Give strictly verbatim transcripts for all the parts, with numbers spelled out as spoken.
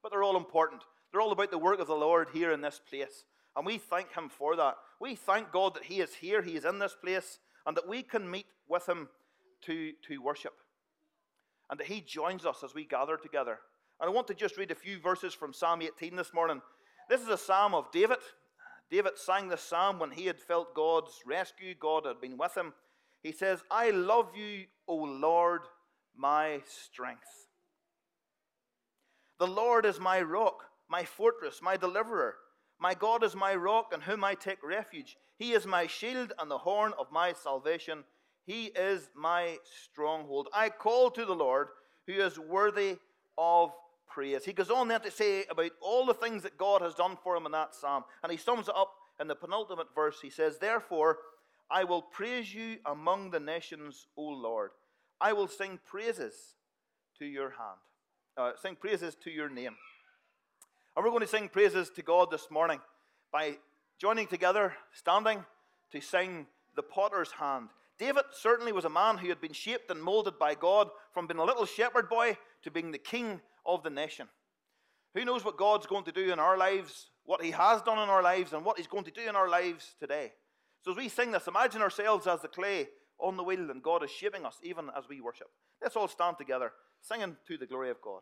but they're all important. They're all about the work of the Lord here in this place. And we thank him for that. We thank God that he is here, he is in this place, and that we can meet with him to, to worship. And that he joins us as we gather together. And I want to just read a few verses from Psalm eighteen this morning. This is a psalm of David. David sang this psalm when he had felt God's rescue. God had been with him. He says, I love you, O Lord, my strength. The Lord is my rock, my fortress, my deliverer. My God is my rock in whom I take refuge. He is my shield and the horn of my salvation. He is my stronghold. I call to the Lord, who is worthy of praise. He goes on then to say about all the things that God has done for him in that psalm. And he sums it up in the penultimate verse. He says, therefore, I will praise you among the nations, O Lord. I will sing praises to your hand. Uh, sing praises to your name. And we're going to sing praises to God this morning by joining together, standing to sing the potter's hand. David certainly was a man who had been shaped and molded by God from being a little shepherd boy to being the king of the nation. Who knows what God's going to do in our lives, what he has done in our lives, and what he's going to do in our lives today. So as we sing this, imagine ourselves as the clay on the wheel, and God is shaping us even as we worship. Let's all stand together, singing to the glory of God.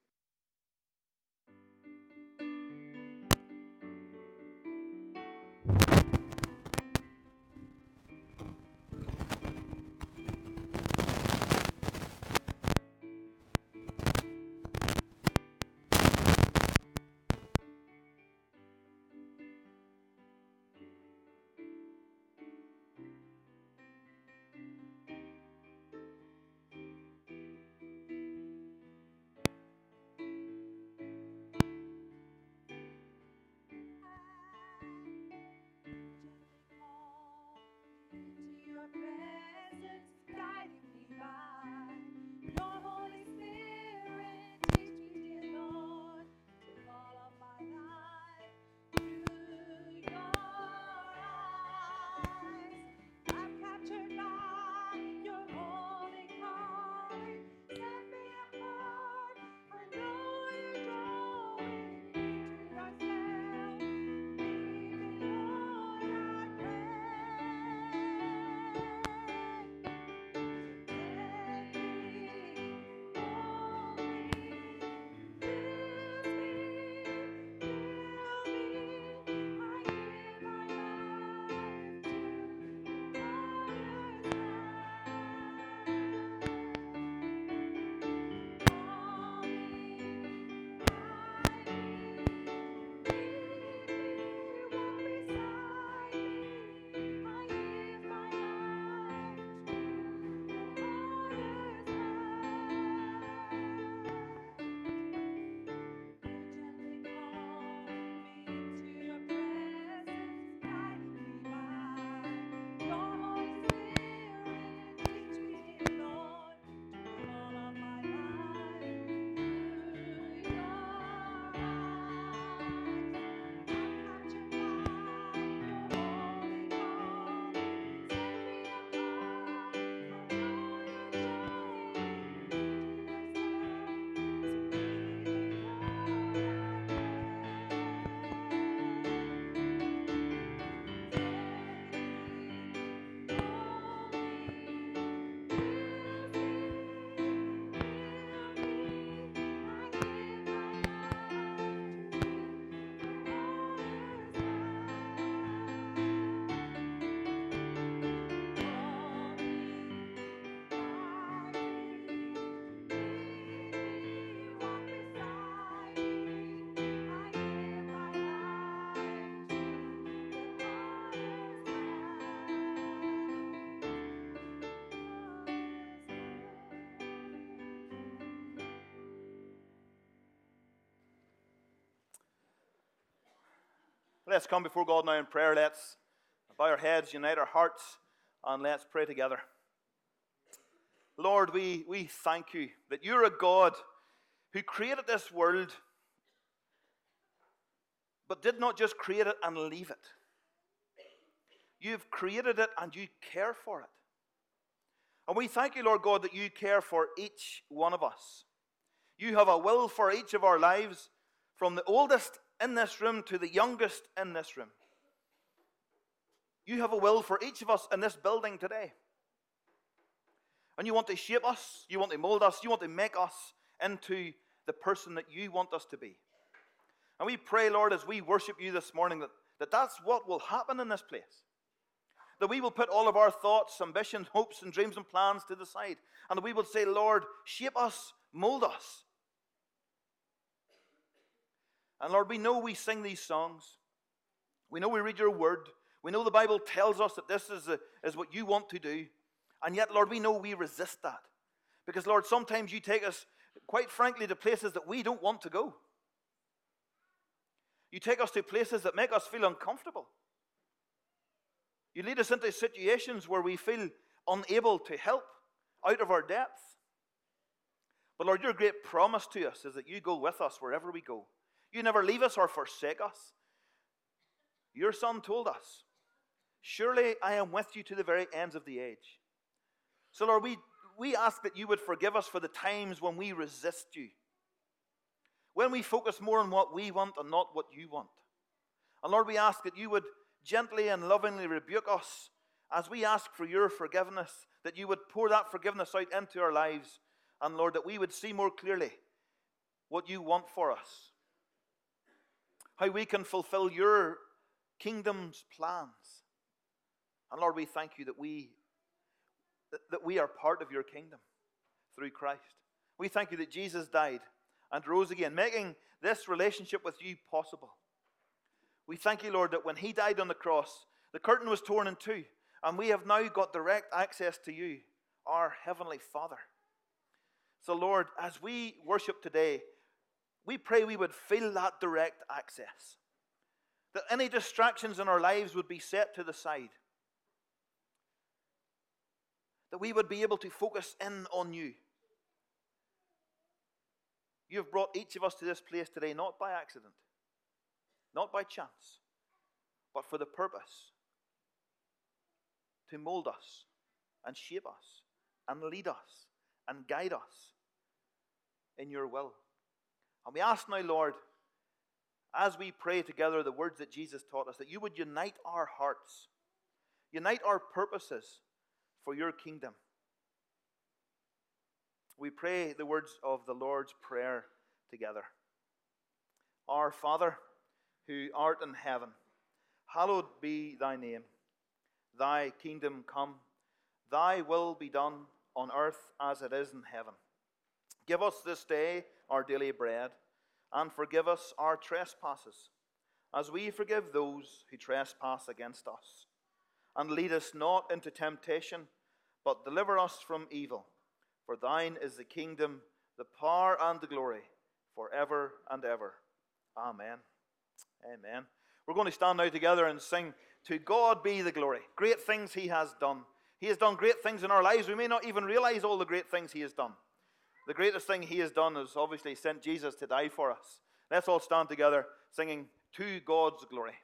Let's come before God now in prayer. Let's bow our heads, unite our hearts, and let's pray together. Lord, we, we thank you that you're a God who created this world, but did not just create it and leave it. You've created it and you care for it. And we thank you, Lord God, that you care for each one of us. You have a will for each of our lives, from the oldest in this room to the youngest in this room. You have a will for each of us in this building today. And you want to shape us, you want to mold us, you want to make us into the person that you want us to be. And we pray, Lord, as we worship you this morning, that, that that's what will happen in this place. That we will put all of our thoughts, ambitions, hopes, and dreams and plans to the side. And that we will say, Lord, shape us, mold us. And Lord, we know we sing these songs. We know we read your word. We know the Bible tells us that this is, a, is what you want to do. And yet, Lord, we know we resist that. Because, Lord, sometimes you take us, quite frankly, to places that we don't want to go. You take us to places that make us feel uncomfortable. You lead us into situations where we feel unable to help, out of our depth. But Lord, your great promise to us is that you go with us wherever we go. You never leave us or forsake us. Your Son told us, surely I am with you to the very ends of the age. So Lord, we, we ask that you would forgive us for the times when we resist you. When we focus more on what we want and not what you want. And Lord, we ask that you would gently and lovingly rebuke us as we ask for your forgiveness, that you would pour that forgiveness out into our lives. And Lord, that we would see more clearly what you want for us. How we can fulfill your kingdom's plans. And Lord, we thank you that we, that we are part of your kingdom through Christ. We thank you that Jesus died and rose again, making this relationship with you possible. We thank you, Lord, that when he died on the cross, the curtain was torn in two, and we have now got direct access to you, our Heavenly Father. So, Lord, as we worship today, we pray we would feel that direct access. That any distractions in our lives would be set to the side. That we would be able to focus in on you. You have brought each of us to this place today, not by accident, not by chance, but for the purpose to mold us and shape us and lead us and guide us in your will. And we ask now, Lord, as we pray together the words that Jesus taught us, that you would unite our hearts, unite our purposes for your kingdom. We pray the words of the Lord's Prayer together. Our Father, who art in heaven, hallowed be thy name. Thy kingdom come, thy will be done on earth as it is in heaven. Give us this day our daily bread, and forgive us our trespasses, as we forgive those who trespass against us. And lead us not into temptation, but deliver us from evil. For thine is the kingdom, the power, and the glory, forever and ever. Amen. Amen. We're going to stand now together and sing, To God be the glory. Great things he has done. He has done great things in our lives. We may not even realize all the great things he has done. The greatest thing he has done is obviously sent Jesus to die for us. Let's all stand together singing, To God's glory.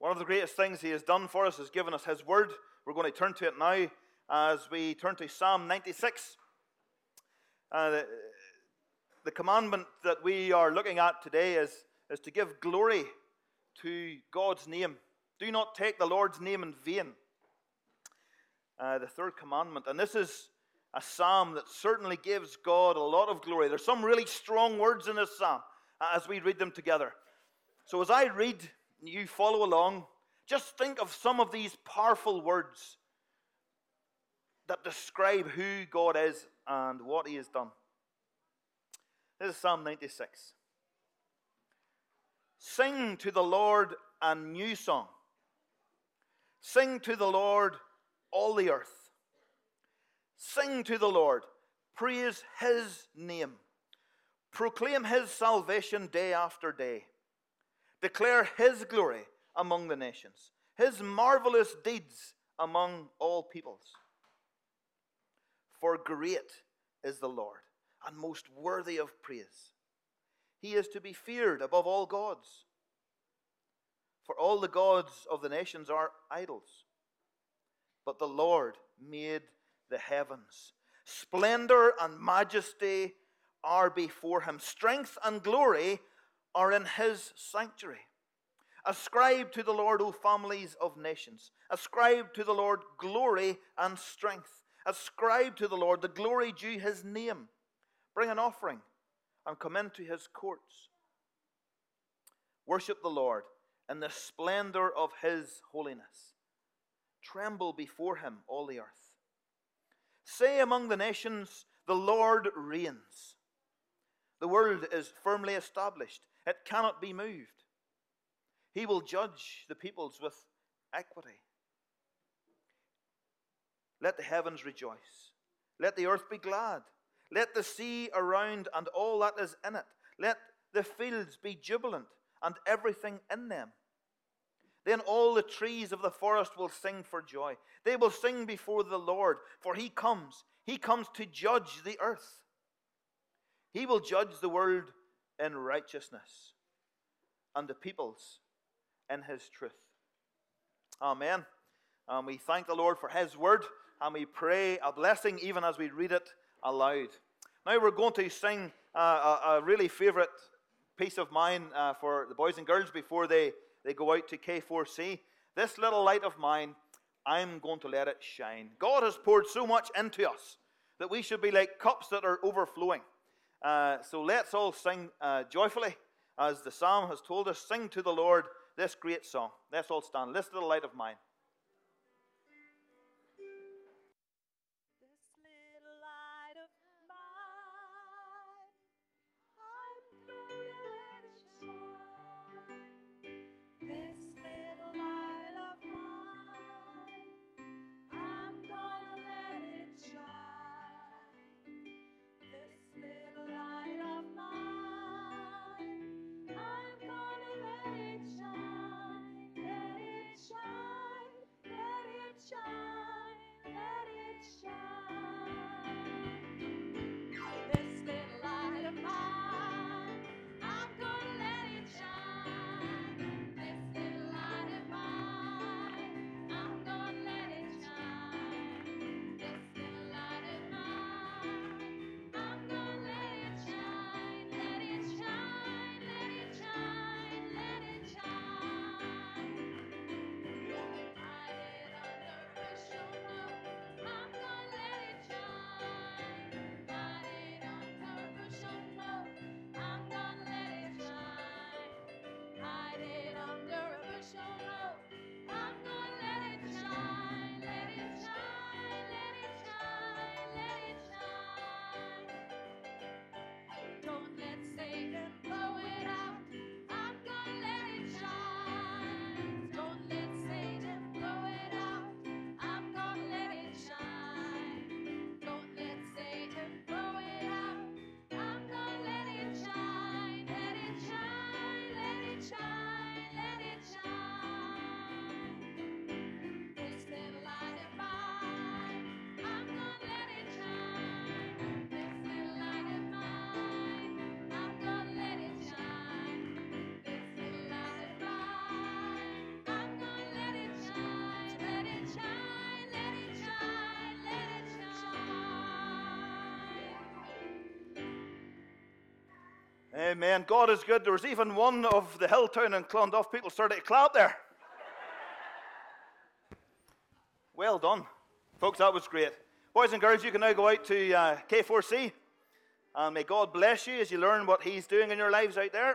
One of the greatest things he has done for us is given us his word. We're going to turn to it now as we turn to Psalm ninety-six. Uh, the, the commandment that we are looking at today is, is to give glory to God's name. Do not take the Lord's name in vain. Uh, the third commandment. And this is a psalm that certainly gives God a lot of glory. There's some really strong words in this psalm as we read them together. So as I read, you follow along. Just think of some of these powerful words that describe who God is and what he has done. This is Psalm ninety-six. Sing to the Lord a new song. Sing to the Lord, all the earth. Sing to the Lord. Praise his name. Proclaim his salvation day after day. Declare his glory among the nations, his marvelous deeds among all peoples. For great is the Lord, and most worthy of praise. He is to be feared above all gods. For all the gods of the nations are idols, but the Lord made the heavens. Splendor and majesty are before him. Strength and glory are in his sanctuary. Ascribe to the Lord, O families of nations. Ascribe to the Lord glory and strength. Ascribe to the Lord the glory due his name. Bring an offering and come into his courts. Worship the Lord in the splendor of his holiness. Tremble before him, all the earth. Say among the nations, the Lord reigns. The world is firmly established. It cannot be moved. He will judge the peoples with equity. Let the heavens rejoice. Let the earth be glad. Let the sea around and all that is in it. Let the fields be jubilant and everything in them. Then all the trees of the forest will sing for joy. They will sing before the Lord, for he comes. He comes to judge the earth. He will judge the world in righteousness and the peoples in his truth. Amen. And we thank the Lord for his word, and we pray a blessing even as we read it aloud. Now we're going to sing uh, a, a really favorite piece of mine uh, for the boys and girls before they, they go out to K four C. This little light of mine, I'm going to let it shine. God has poured so much into us that we should be like cups that are overflowing. Uh, so let's all sing uh, joyfully, as the psalm has told us. Sing to the Lord this great song. Let's all stand. This little light of mine. This little light of mine, I'm gonna let it shine. This little light of mine, I'm gonna let it shine. This little light of mine, I'm gonna let it shine, let it shine. Amen. God is good. There was even one of the Hilltown and Clonduff people started to clap there. Well done. Folks, that was great. Boys and girls, you can now go out to uh, K four C. And may God bless you as you learn what He's doing in your lives out there.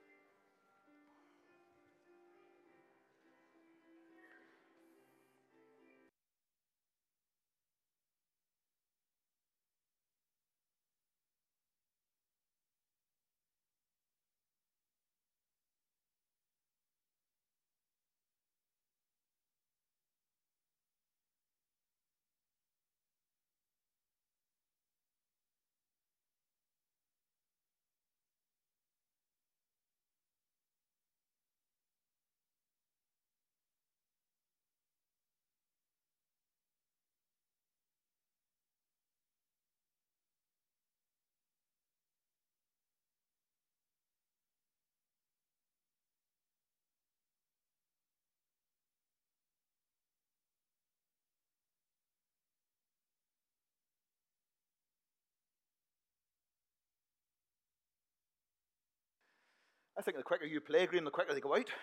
I think the quicker you play, Graham, the quicker they go out.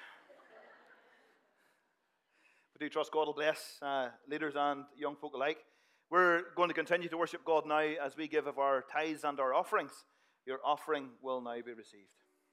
We do trust God will bless uh, leaders and young folk alike. We're going to continue to worship God now as we give of our tithes and our offerings. Your offering will now be received.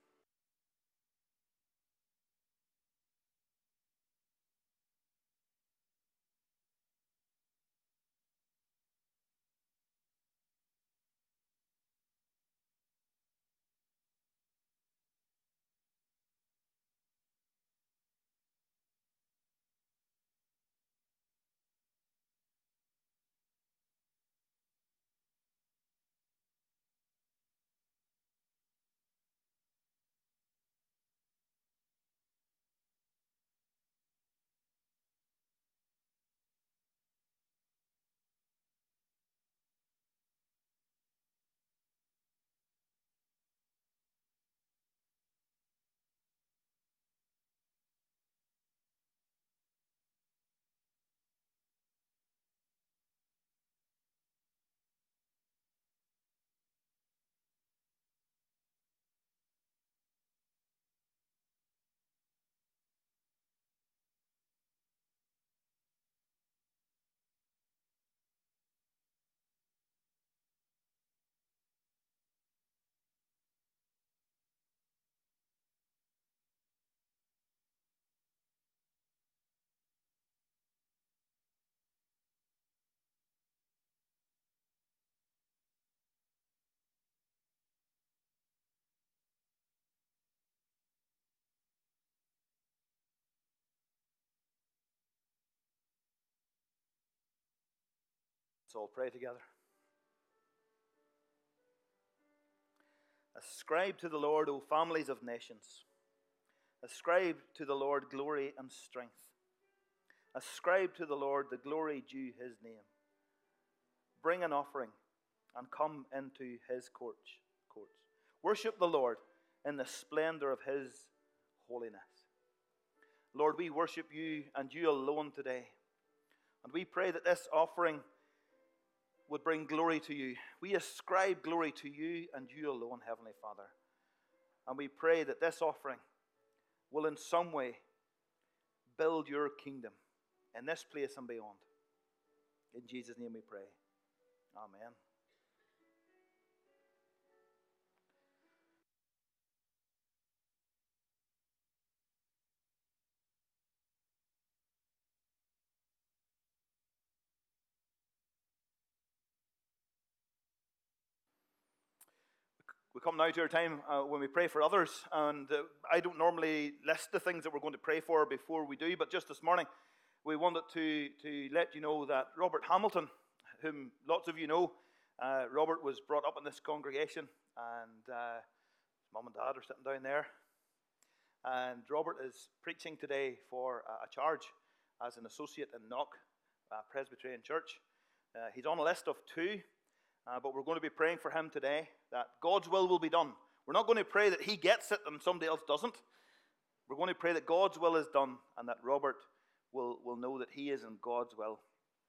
Let's all pray together. Ascribe to the Lord, O families of nations. Ascribe to the Lord glory and strength. Ascribe to the Lord the glory due His name. Bring an offering and come into His courts. courts. Worship the Lord in the splendor of His holiness. Lord, we worship You and You alone today. And we pray that this offering would bring glory to You. We ascribe glory to You and You alone, Heavenly Father. And we pray that this offering will in some way build Your kingdom in this place and beyond. In Jesus' name we pray. Amen. We come now to our time uh, when we pray for others, and uh, I don't normally list the things that we're going to pray for before we do, but just this morning we wanted to, to let you know that Robert Hamilton, whom lots of you know, uh, Robert was brought up in this congregation, and uh, his mum and dad are sitting down there, and Robert is preaching today for uh, a charge as an associate in Knock uh, Presbyterian Church. Uh, he's on a list of two. Uh, but we're going to be praying for him today that God's will will be done. We're not going to pray that he gets it and somebody else doesn't. We're going to pray that God's will is done and that Robert will, will know that he is in God's will,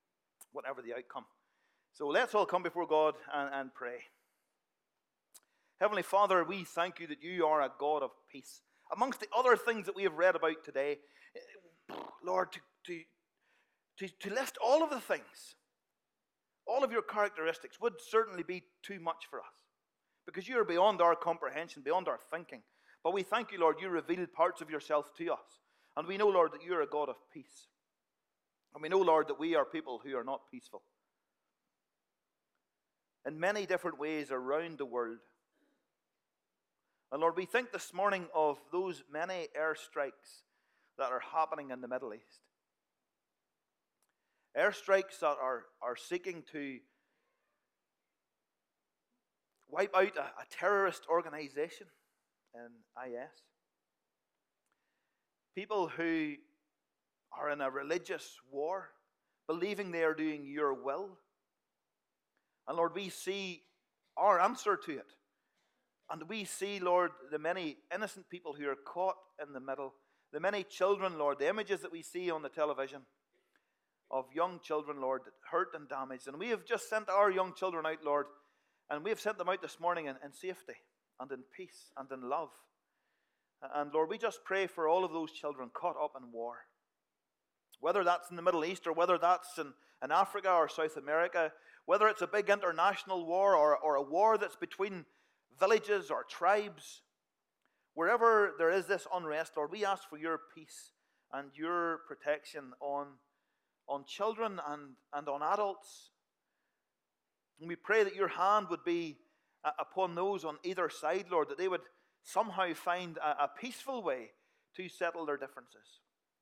whatever the outcome. So let's all come before God and, and pray. Heavenly Father, we thank you that you are a God of peace. Amongst the other things that we have read about today, Lord, to, to, to, to list all of the things, all of your characteristics would certainly be too much for us, because you are beyond our comprehension, beyond our thinking. But we thank you, Lord, you revealed parts of yourself to us. And we know, Lord, that you are a God of peace. And we know, Lord, that we are people who are not peaceful. In many different ways around the world. And Lord, we think this morning of those many airstrikes that are happening in the Middle East. Airstrikes that are, are seeking to wipe out a, a terrorist organization in I S. People who are in a religious war, believing they are doing your will. And Lord, we see our answer to it. And we see, Lord, the many innocent people who are caught in the middle. The many children, Lord, the images that we see on the television of young children, Lord, hurt and damaged. And we have just sent our young children out, Lord, and we have sent them out this morning in, in safety and in peace and in love. And Lord, we just pray for all of those children caught up in war. Whether that's in the Middle East or whether that's in, in Africa or South America, whether it's a big international war or, or a war that's between villages or tribes, wherever there is this unrest, Lord, we ask for your peace and your protection on, on children and, and on adults. And we pray that your hand would be uh, upon those on either side, Lord, that they would somehow find a, a peaceful way to settle their differences.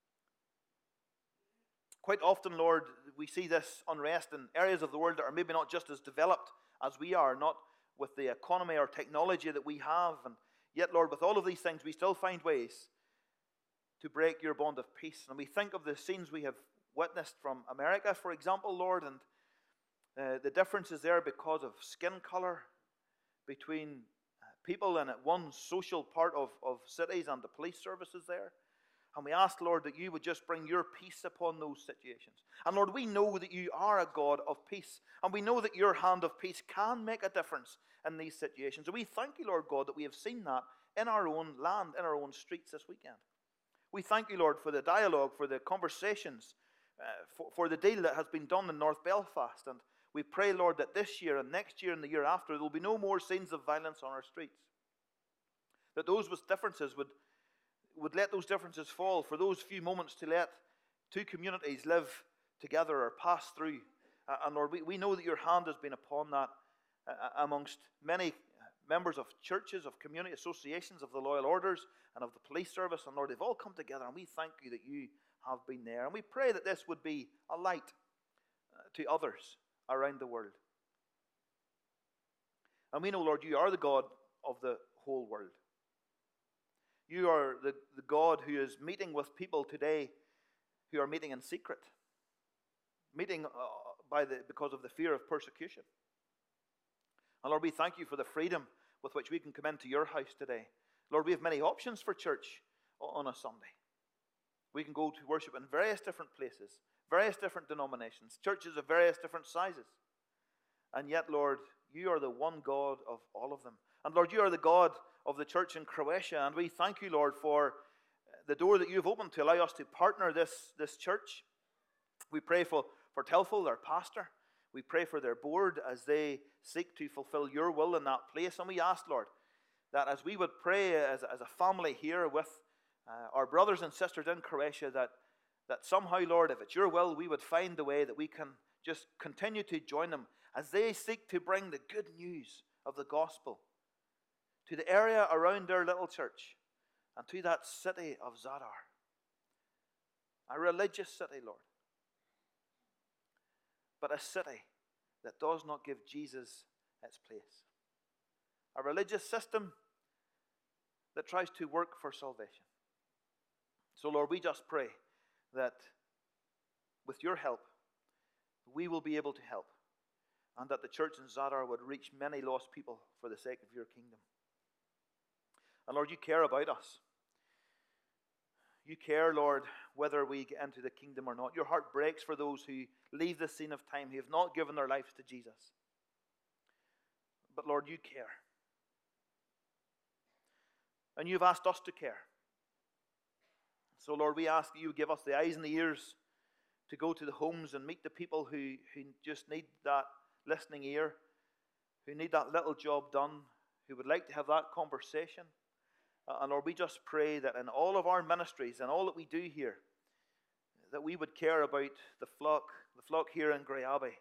Quite often, Lord, we see this unrest in areas of the world that are maybe not just as developed as we are, not with the economy or technology that we have. And yet, Lord, with all of these things, we still find ways to break your bond of peace. And we think of the scenes we have witnessed from America, for example, Lord, and uh, the differences there because of skin color between people in one social part of, of cities and the police services there. And we ask, Lord, that you would just bring your peace upon those situations. And Lord, we know that you are a God of peace. And we know that your hand of peace can make a difference in these situations. And we thank you, Lord God, that we have seen that in our own land, in our own streets this weekend. We thank you, Lord, for the dialogue, for the conversations, uh, for, for the deal that has been done in North Belfast. And we pray, Lord, that this year and next year and the year after, there will be no more scenes of violence on our streets. That those with differences would would let those differences fall for those few moments to let two communities live together or pass through. Uh, and Lord, we, we know that your hand has been upon that uh, amongst many members of churches, of community associations, of the loyal orders, and of the police service. And Lord, they've all come together, and we thank you that you have been there. And we pray that this would be a light uh, to others around the world. And we know, Lord, you are the God of the whole world. You are the, the God who is meeting with people today who are meeting in secret, meeting uh, by the, because of the fear of persecution. And Lord, we thank you for the freedom with which we can come into your house today. Lord, we have many options for church on a Sunday. We can go to worship in various different places, various different denominations, churches of various different sizes. And yet, Lord, you are the one God of all of them. And Lord, you are the God of the church in Croatia. And we thank you, Lord, for the door that you've opened to allow us to partner this, this church. We pray for, for Telfel, their pastor. We pray for their board as they seek to fulfill your will in that place. And we ask, Lord, that as we would pray as, as a family here with uh, our brothers and sisters in Croatia, that, that somehow, Lord, if it's your will, we would find the way that we can just continue to join them as they seek to bring the good news of the gospel to the area around their little church and to that city of Zadar. A religious city, Lord, but a city that does not give Jesus its place. A religious system that tries to work for salvation. So, Lord, we just pray that with your help, we will be able to help, and that the church in Zadar would reach many lost people for the sake of your kingdom. And Lord, you care about us. You care, Lord, whether we get into the kingdom or not. Your heart breaks for those who leave the scene of time, who have not given their lives to Jesus. But Lord, you care. And you've asked us to care. So, Lord, we ask that you give us the eyes and the ears to go to the homes and meet the people who, who just need that listening ear, who need that little job done, who would like to have that conversation. Uh, and Lord, we just pray that in all of our ministries and all that we do here, that we would care about the flock, the flock here in Grey Abbey.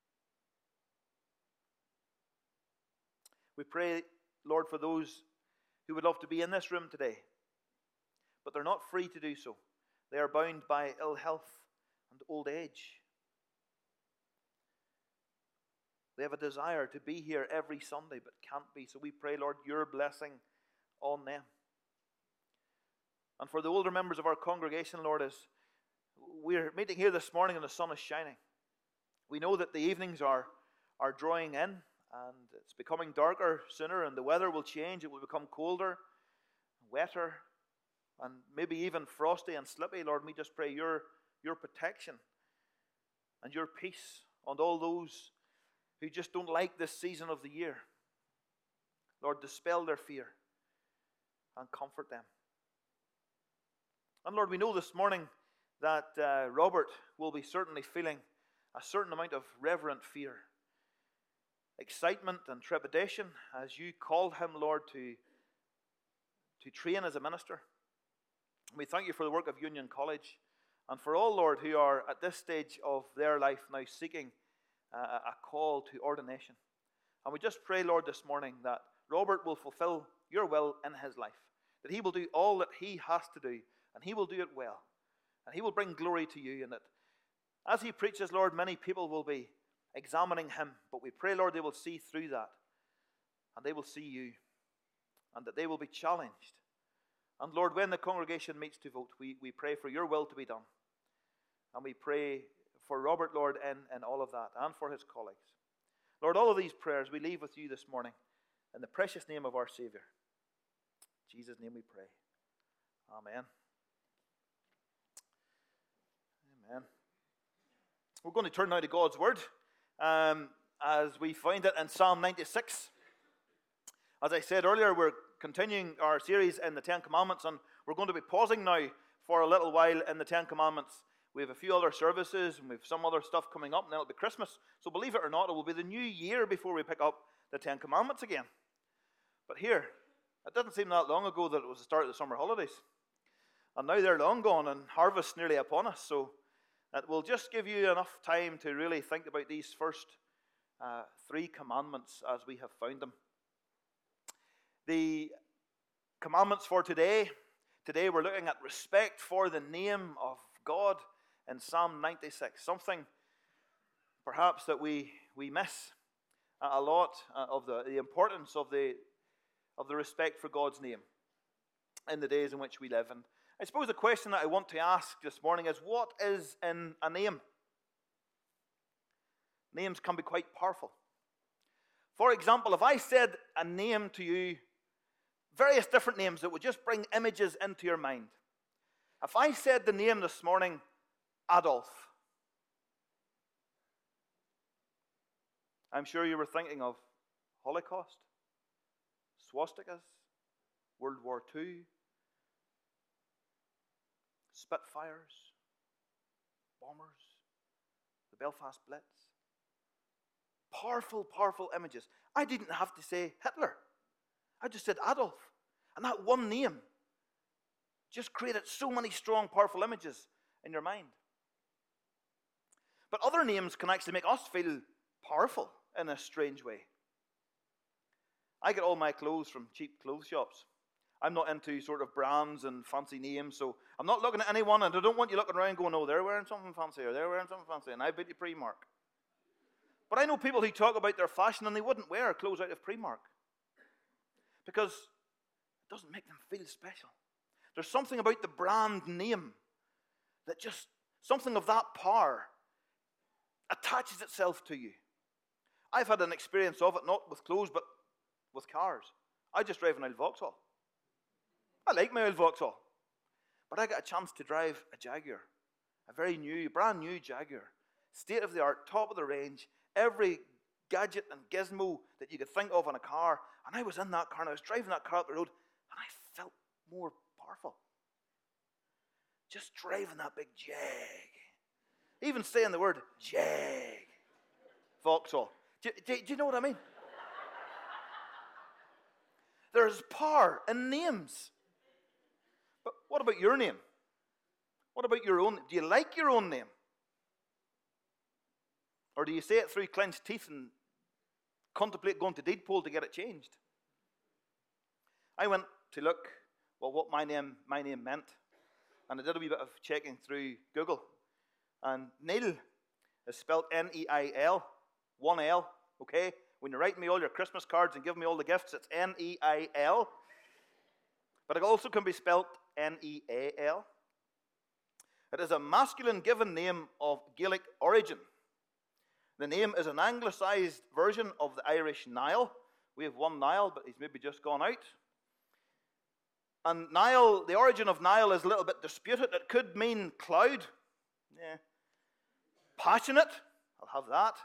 We pray, Lord, for those who would love to be in this room today, but they're not free to do so. They are bound by ill health and old age. They have a desire to be here every Sunday, but can't be. So we pray, Lord, your blessing on them. And for the older members of our congregation, Lord, as we're meeting here this morning and the sun is shining, we know that the evenings are, are drawing in, and it's becoming darker sooner, and the weather will change. It will become colder, wetter, and maybe even frosty and slippy. Lord, we just pray your, your protection and your peace on all those who just don't like this season of the year. Lord, dispel their fear and comfort them. And Lord, we know this morning that uh, Robert will be certainly feeling a certain amount of reverent fear, excitement and trepidation as you call him, Lord, to, to train as a minister. We thank you for the work of Union College and for all, Lord, who are at this stage of their life now seeking uh, a call to ordination. And we just pray, Lord, this morning that Robert will fulfill your will in his life, that he will do all that he has to do, and he will do it well, and he will bring glory to you, and that as he preaches, Lord, many people will be examining him, but we pray, Lord, they will see through that, and they will see you, and that they will be challenged. And Lord, when the congregation meets to vote, we, we pray for your will to be done, and we pray for Robert, Lord, in, in all of that, and for his colleagues. Lord, all of these prayers we leave with you this morning, in the precious name of our Savior. In Jesus' name we pray. Amen. Amen. We're going to turn now to God's Word, um, as we find it in Psalm ninety-six. As I said earlier, we're continuing our series in the Ten Commandments, and we're going to be pausing now for a little while in the Ten Commandments. We have a few other services, and we have some other stuff coming up, and then it'll be Christmas. So believe it or not, it will be the new year before we pick up the Ten Commandments again. But here, it didn't seem that long ago that it was the start of the summer holidays. And now they're long gone, and harvest nearly upon us. So it will just give you enough time to really think about these first uh, three commandments as we have found them. The commandments for today, today we're looking at respect for the name of God in Psalm ninety-six. Something perhaps that we, we miss a lot of the, the importance of the, of the respect for God's name in the days in which we live. And I suppose the question that I want to ask this morning is, what is in a name? Names can be quite powerful. For example, if I said a name to you, various different names that would just bring images into your mind. If I said the name this morning, Adolf, I'm sure you were thinking of Holocaust, swastikas, World War Two, Spitfires, bombers, the Belfast Blitz. Powerful, powerful images. I didn't have to say Hitler. I just said Adolf. And that one name just created so many strong, powerful images in your mind. But other names can actually make us feel powerful in a strange way. I get all my clothes from cheap clothes shops. I'm not into sort of brands and fancy names, so I'm not looking at anyone, and I don't want you looking around going, oh, they're wearing something fancy, or they're wearing something fancy, and I've been to Primark. But I know people who talk about their fashion, and they wouldn't wear clothes out of Primark, because it doesn't make them feel special. There's something about the brand name that just, something of that power attaches itself to you. I've had an experience of it, not with clothes, but with cars. I just drive an old Vauxhall. I like my old Vauxhall. But I got a chance to drive a Jaguar, a very new, brand new Jaguar, state of the art, top of the range, every gadget and gizmo that you could think of in a car. And I was in that car, and I was driving that car up the road, and I more powerful. Just driving that big Jag. Even saying the word Jag. Vauxhall. Do, do, do you know what I mean? There's power in names. But what about your name? What about your own? Do you like your own name? Or do you say it through clenched teeth and contemplate going to deed poll to get it changed? I went to look, well, what my name, my name meant. And I did a wee bit of checking through Google. And Neil is spelled N E I L, one L, okay? When you write me all your Christmas cards and give me all the gifts, it's N E I L. But it also can be spelled N E A L. It is a masculine given name of Gaelic origin. The name is an anglicized version of the Irish Niall. We have one Niall, but he's maybe just gone out. And Niall, the origin of Niall is a little bit disputed. It could mean cloud. Yeah. Passionate. I'll have that.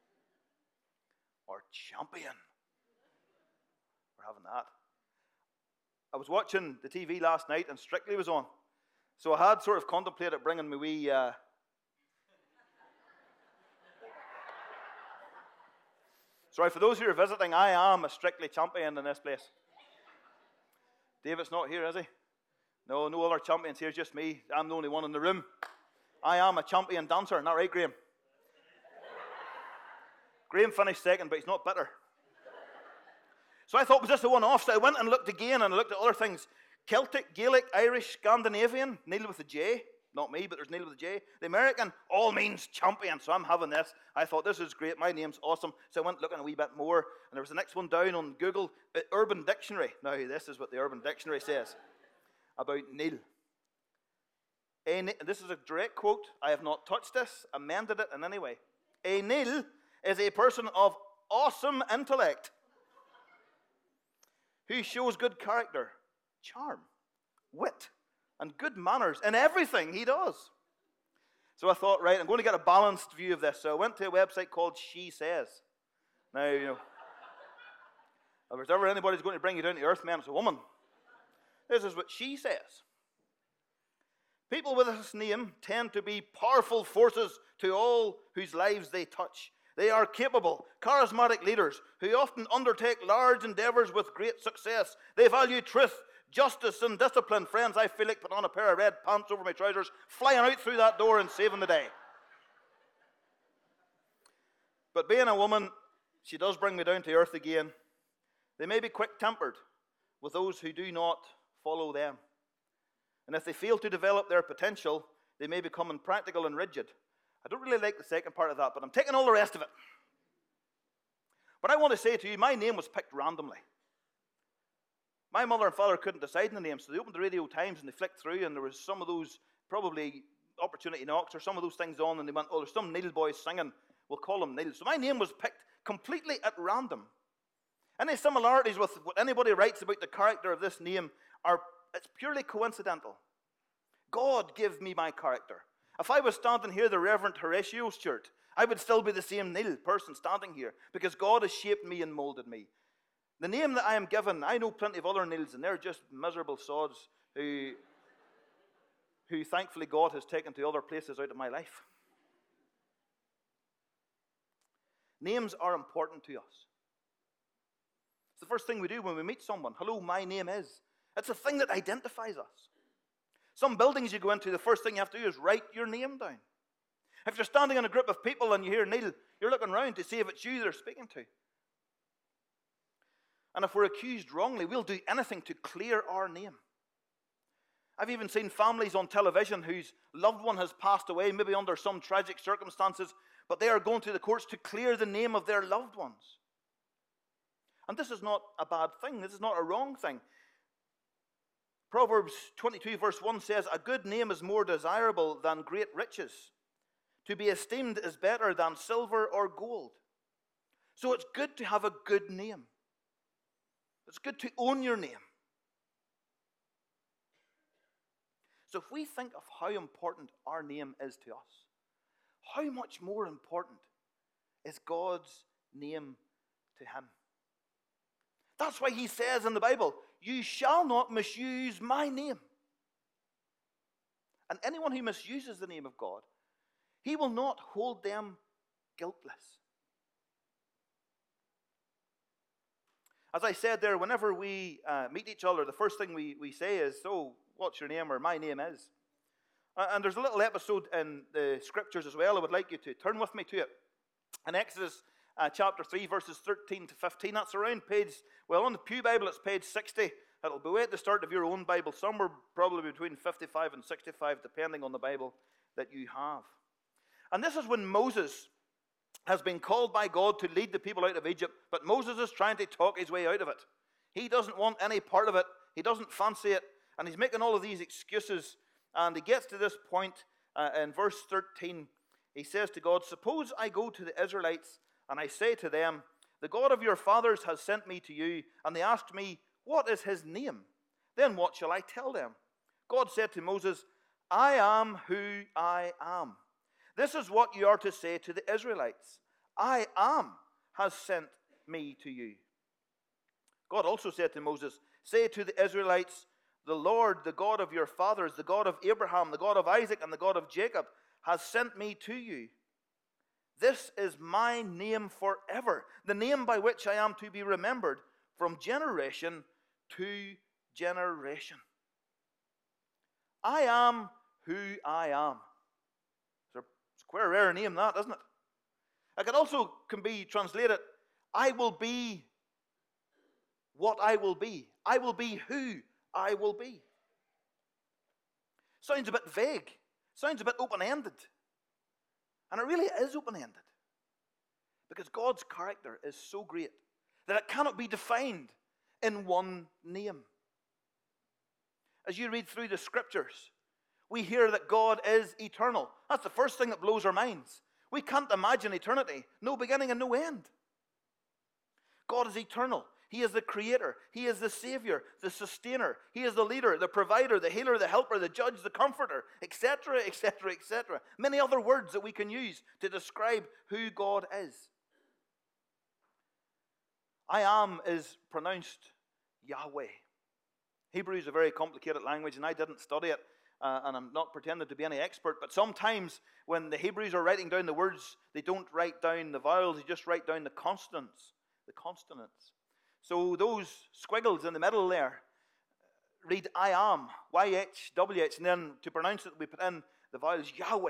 Or champion. We're having that. I was watching the T V last night and Strictly was on. So I had sort of contemplated bringing me wee... Uh, Sorry, for those who are visiting, I am a Strictly champion in this place. David's not here, is he? No, no other champions here, just me. I'm the only one in the room. I am a champion dancer, isn't that right, Graham? Graham finished second, but he's not bitter. So I thought, was this a one-off? So I went and looked again, and I looked at other things. Celtic, Gaelic, Irish, Scandinavian, Neil with a J. Not me, but there's Neil with a J. The American, all means champion, so I'm having this. I thought, this is great, my name's awesome. So I went looking a wee bit more, and there was the next one down on Google, uh, Urban Dictionary. Now, this is what the Urban Dictionary says about Neil. A, this is a direct quote. I have not touched this, amended it in any way. A Neil is a person of awesome intellect who shows good character, charm, wit, and good manners in everything he does. So I thought, right, I'm going to get a balanced view of this. So I went to a website called She Says. Now, you know, if there's ever anybody's going to bring you down to earth, man, it's a woman. This is what she says. People with this name tend to be powerful forces to all whose lives they touch. They are capable, charismatic leaders who often undertake large endeavors with great success. They value truth, justice, and discipline. Friends, I feel like putting on a pair of red pants over my trousers, flying out through that door and saving the day. But being a woman, she does bring me down to earth again. They may be quick-tempered with those who do not follow them. And if they fail to develop their potential, they may become impractical and rigid. I don't really like the second part of that, but I'm taking all the rest of it. But I want to say to you, my name was picked randomly. My mother and father couldn't decide on the name, so they opened the Radio Times and they flicked through, and there was some of those, probably Opportunity Knocks or some of those things on, and they went, oh, there's some Neil boys singing. We'll call him Neil. So my name was picked completely at random. Any similarities with what anybody writes about the character of this name are, it's purely coincidental. God gave me my character. If I was standing here, the Reverend Horatio Stewart, I would still be the same Neil person standing here because God has shaped me and molded me. The name that I am given, I know plenty of other Neils, and they're just miserable sods who, who thankfully God has taken to other places out of my life. Names are important to us. It's the first thing we do when we meet someone. Hello, my name is. It's a thing that identifies us. Some buildings you go into, the first thing you have to do is write your name down. If you're standing in a group of people and you hear Neil, you're looking around to see if it's you they're speaking to. And if we're accused wrongly, we'll do anything to clear our name. I've even seen families on television whose loved one has passed away, maybe under some tragic circumstances, but they are going to the courts to clear the name of their loved ones. And this is not a bad thing. This is not a wrong thing. Proverbs twenty-two verse one says, a good name is more desirable than great riches. To be esteemed is better than silver or gold. So it's good to have a good name. It's good to own your name. So if we think of how important our name is to us, how much more important is God's name to him? That's why he says in the Bible, you shall not misuse my name. And anyone who misuses the name of God, he will not hold them guiltless. As I said there, whenever we uh, meet each other, the first thing we, we say is, so, what's your name, or my name is. Uh, and there's a little episode in the scriptures as well. I would like you to turn with me to it. In Exodus uh, chapter three, verses thirteen to fifteen, that's around page, well, on the Pew Bible, it's page sixty. It'll be way at the start of your own Bible, somewhere probably between fifty-five and sixty-five, depending on the Bible that you have. And this is when Moses has been called by God to lead the people out of Egypt, but Moses is trying to talk his way out of it. He doesn't want any part of it. He doesn't fancy it, and he's making all of these excuses. And he gets to this point uh, in verse thirteen. He says to God, suppose I go to the Israelites and I say to them, the God of your fathers has sent me to you, and they asked me, what is his name? Then what shall I tell them? God said to Moses, I am who I am. This is what you are to say to the Israelites. I am has sent me to you. God also said to Moses, say to the Israelites, the Lord, the God of your fathers, the God of Abraham, the God of Isaac, and the God of Jacob, has sent me to you. This is my name forever, the name by which I am to be remembered from generation to generation. I am who I am. It's a quite a rare name, that, isn't it? It also can be translated, I will be what I will be. I will be who I will be. Sounds a bit vague. Sounds a bit open-ended. And it really is open-ended. Because God's character is so great that it cannot be defined in one name. As you read through the scriptures, we hear that God is eternal. That's the first thing that blows our minds. We can't imagine eternity. No beginning and no end. God is eternal. He is the creator. He is the savior, the sustainer. He is the leader, the provider, the healer, the helper, the judge, the comforter, et cetera, et cetera, et cetera. Many other words that we can use to describe who God is. I am is pronounced Yahweh. Hebrew is a very complicated language, and I didn't study it, uh, and I'm not pretending to be any expert, but sometimes when the Hebrews are writing down the words, they don't write down the vowels, they just write down the consonants, the consonants. So those squiggles in the middle there read I am, Y H W H, and then to pronounce it, we put in the vowels Yahweh.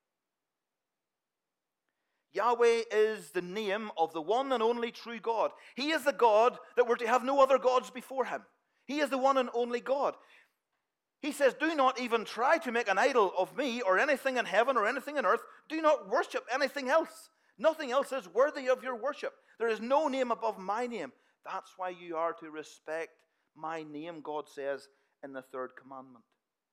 Yahweh is the name of the one and only true God. He is the God that we're to have no other gods before him. He is the one and only God. He says, do not even try to make an idol of me or anything in heaven or anything on earth. Do not worship anything else. Nothing else is worthy of your worship. There is no name above my name. That's why you are to respect my name, God says in the third commandment.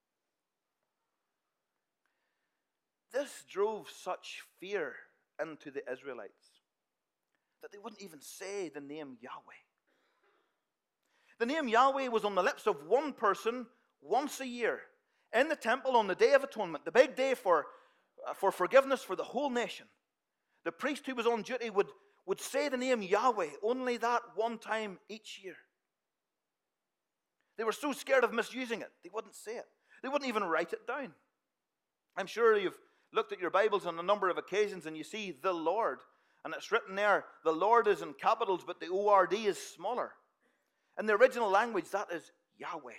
This drove such fear into the Israelites that they wouldn't even say the name Yahweh. The name Yahweh was on the lips of one person once a year in the temple on the Day of Atonement, the big day for, uh, for forgiveness for the whole nation. The priest who was on duty would, would say the name Yahweh only that one time each year. They were so scared of misusing it, they wouldn't say it. They wouldn't even write it down. I'm sure you've looked at your Bibles on a number of occasions and you see the Lord, and it's written there, the Lord is in capitals, but the O R D is smaller. In the original language, that is Yahweh.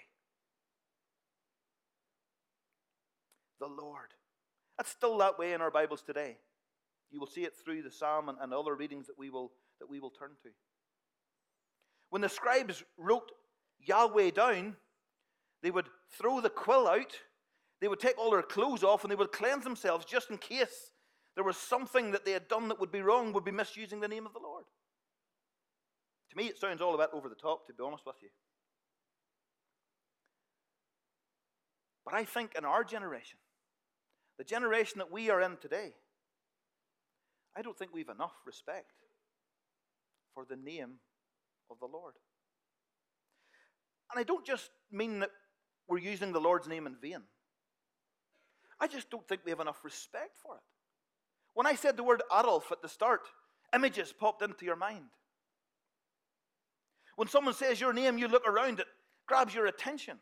The Lord. That's still that way in our Bibles today. You will see it through the Psalm and, and other readings that we will that we will turn to. When the scribes wrote Yahweh down, they would throw the quill out, they would take all their clothes off, and they would cleanse themselves just in case there was something that they had done that would be wrong, would be misusing the name of the Lord. To me, it sounds all a bit over the top, to be honest with you. But I think in our generation, the generation that we are in today, I don't think we have enough respect for the name of the Lord. And I don't just mean that we're using the Lord's name in vain. I just don't think we have enough respect for it. When I said the word Adolf at the start, images popped into your mind. When someone says your name, you look around at grabs your attention.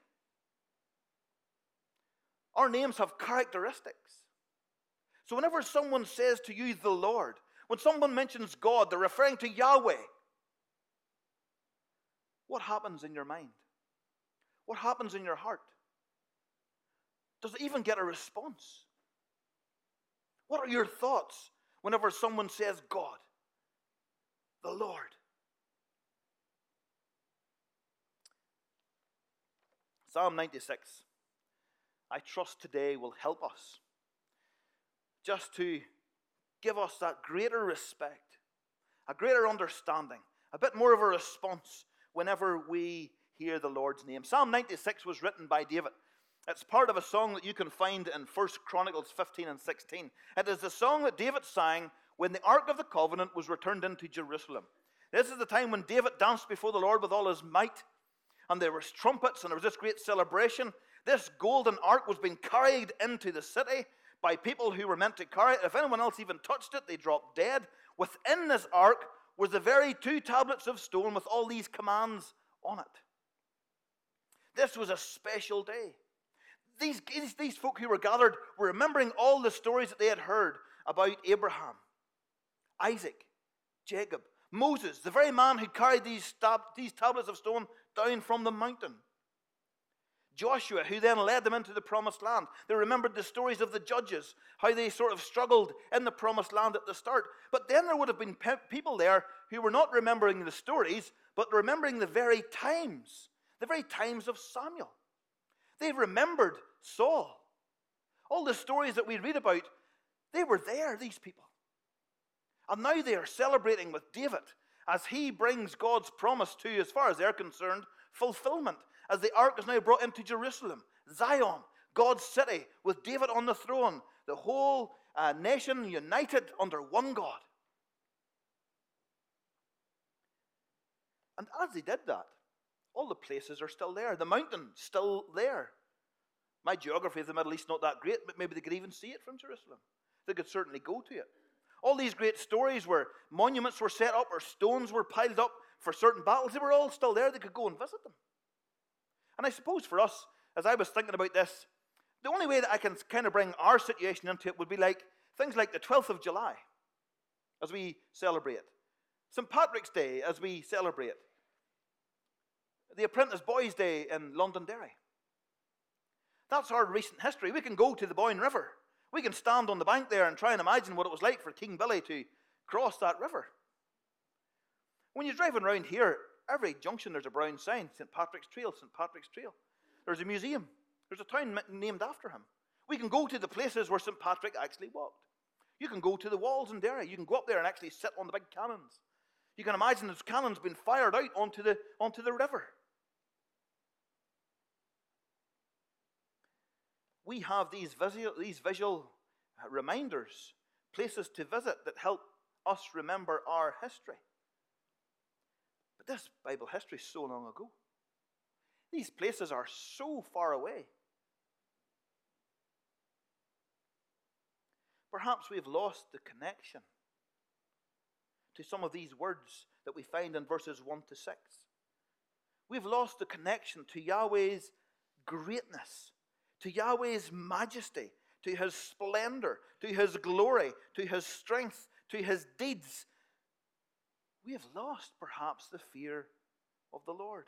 Our names have characteristics. So whenever someone says to you, the Lord, when someone mentions God, they're referring to Yahweh. What happens in your mind? What happens in your heart? Does it even get a response? What are your thoughts whenever someone says God, the Lord? Psalm ninety-six, I trust today will help us just to give us that greater respect, a greater understanding, a bit more of a response whenever we hear the Lord's name. Psalm ninety-six was written by David. It's part of a song that you can find in First Chronicles fifteen and sixteen. It is the song that David sang when the Ark of the Covenant was returned into Jerusalem. This is the time when David danced before the Lord with all his might, and there was trumpets, and there was this great celebration. This golden ark was being carried into the city by people who were meant to carry it. If anyone else even touched it, they dropped dead. Within this ark was the very two tablets of stone with all these commands on it. This was a special day. These, these, these folk who were gathered were remembering all the stories that they had heard about Abraham, Isaac, Jacob, Moses, the very man who carried these, tab- these tablets of stone down from the mountain. Joshua, who then led them into the promised land. They remembered the stories of the judges, how they sort of struggled in the promised land at the start. But then there would have been pe- people there who were not remembering the stories, but remembering the very times, the very times of Samuel. They remembered Saul. All the stories that we read about, they were there, these people. And now they are celebrating with David as he brings God's promise to, as far as they're concerned, fulfillment. As the ark is now brought into Jerusalem, Zion, God's city, with David on the throne, the whole uh, nation united under one God. And as they did that, all the places are still there. The mountain's still there. My geography of the Middle East is not that great, but maybe they could even see it from Jerusalem. They could certainly go to it. All these great stories where monuments were set up or stones were piled up for certain battles, they were all still there. They could go and visit them. And I suppose for us, as I was thinking about this, the only way that I can kind of bring our situation into it would be like things like the twelfth of July, as we celebrate. Saint Patrick's Day, as we celebrate. The Apprentice Boys' Day in Londonderry. That's our recent history. We can go to the Boyne River. We can stand on the bank there and try and imagine what it was like for King Billy to cross that river. When you're driving around here, every junction there's a brown sign, Saint Patrick's Trail, Saint Patrick's Trail. There's a museum. There's a town named after him. We can go to the places where Saint Patrick actually walked. You can go to the walls in Derry. You can go up there and actually sit on the big cannons. You can imagine those cannons being fired out onto the, onto the river. We have these visual, these visual reminders, places to visit that help us remember our history. But this Bible history is so long ago. These places are so far away. Perhaps we've lost the connection to some of these words that we find in verses one to six. We've lost the connection to Yahweh's greatness, to Yahweh's majesty, to his splendor, to his glory, to his strength, to his deeds. We have lost, perhaps, the fear of the Lord.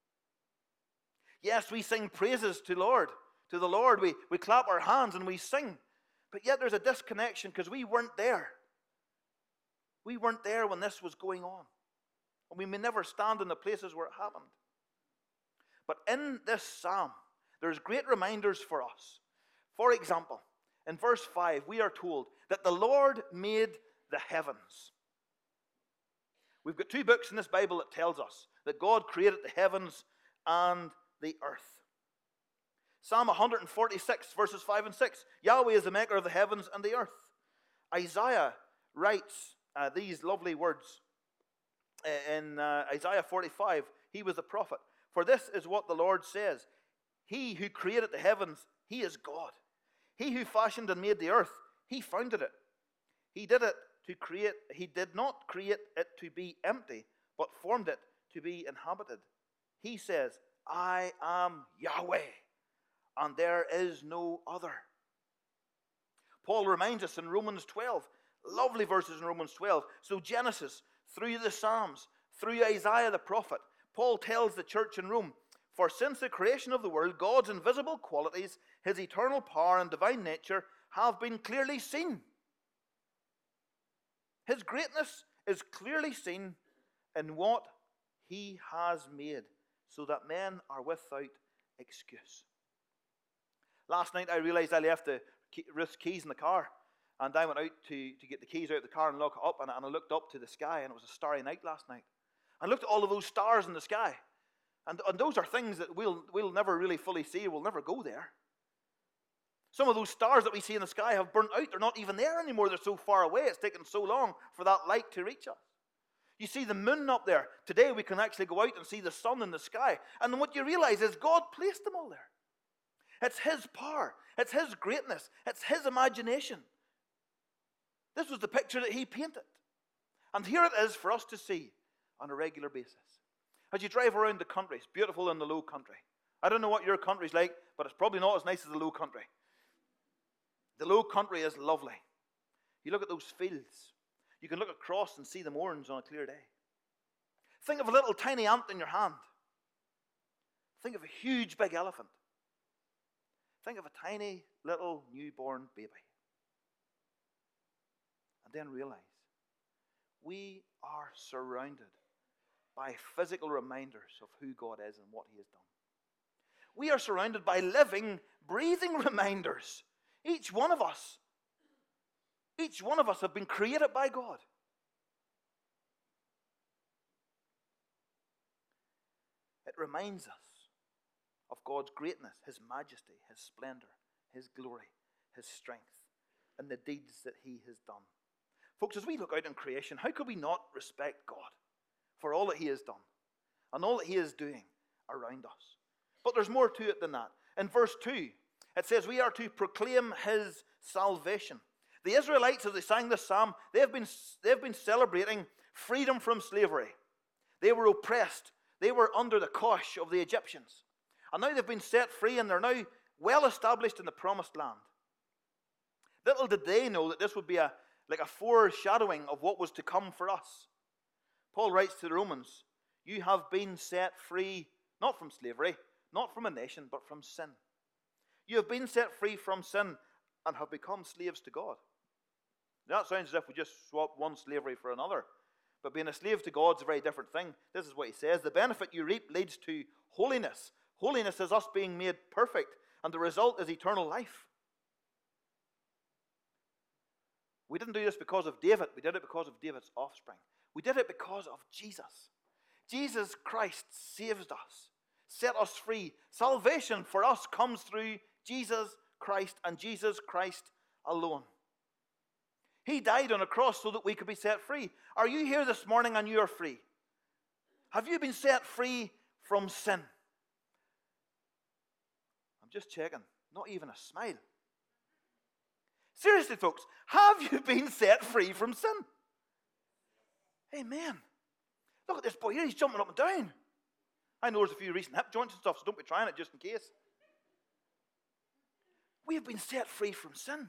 Yes, we sing praises to Lord, to the Lord. We, we clap our hands and we sing. But yet there's a disconnection because we weren't there. We weren't there when this was going on. And we may never stand in the places where it happened. But in this psalm, there's great reminders for us. For example, in verse five, we are told that the Lord made the heavens. We've got two books in this Bible that tells us that God created the heavens and the earth. Psalm one forty-six, verses five and six. Yahweh is the maker of the heavens and the earth. Isaiah writes uh, these lovely words in uh, Isaiah forty-five. He was the prophet. For this is what the Lord says. He who created the heavens, he is God. He who fashioned and made the earth, he founded it. He did it to create, he did not create it to be empty, but formed it to be inhabited. He says, I am Yahweh, and there is no other. Paul reminds us in Romans twelve, lovely verses in Romans twelve. So Genesis, through the Psalms, through Isaiah the prophet, Paul tells the church in Rome, for since the creation of the world, God's invisible qualities, his eternal power and divine nature have been clearly seen. His greatness is clearly seen in what he has made, so that men are without excuse. Last night I realized I left the Ruth's keys in the car, and I went out to, to get the keys out of the car and lock it up, and, and I looked up to the sky, and it was a starry night last night. I looked at all of those stars in the sky, and, and those are things that we'll, we'll never really fully see, we'll never go there. Some of those stars that we see in the sky have burnt out. They're not even there anymore. They're so far away. It's taken so long for that light to reach us. You see the moon up there. Today we can actually go out and see the sun in the sky. And what you realize is God placed them all there. It's his power. It's his greatness. It's his imagination. This was the picture that he painted. And here it is for us to see on a regular basis. As you drive around the country, it's beautiful in the low country. I don't know what your country's like, but it's probably not as nice as the low country. The low country is lovely. You look at those fields. You can look across and see them orange on a clear day. Think of a little tiny ant in your hand. Think of a huge big elephant. Think of a tiny little newborn baby. And then realize we are surrounded by physical reminders of who God is and what he has done. We are surrounded by living, breathing reminders. Each one of us, each one of us have been created by God. It reminds us of God's greatness, his majesty, his splendor, his glory, his strength, and the deeds that he has done. Folks, as we look out in creation, how could we not respect God for all that he has done and all that he is doing around us? But there's more to it than that. In verse two, it says we are to proclaim his salvation. The Israelites, as they sang this psalm, they've been, they've been celebrating freedom from slavery. They were oppressed. They were under the cosh of the Egyptians. And now they've been set free, and they're now well established in the promised land. Little did they know that this would be a, like a foreshadowing of what was to come for us. Paul writes to the Romans, you have been set free, not from slavery, not from a nation, but from sin. You have been set free from sin and have become slaves to God. Now, that sounds as if we just swap one slavery for another. But being a slave to God is a very different thing. This is what he says. The benefit you reap leads to holiness. Holiness is us being made perfect, and the result is eternal life. We didn't do this because of David. We did it because of David's offspring. We did it because of Jesus. Jesus Christ saves us, set us free. Salvation for us comes through Jesus Christ and Jesus Christ alone. He died on a cross so that we could be set free. Are you here this morning and you are free? Have you been set free from sin? I'm just checking. Not even a smile. Seriously, folks, have you been set free from sin? Amen. Look at this boy here. He's jumping up and down. I know there's a few recent hip joints and stuff, so don't be trying it just in case. We have been set free from sin.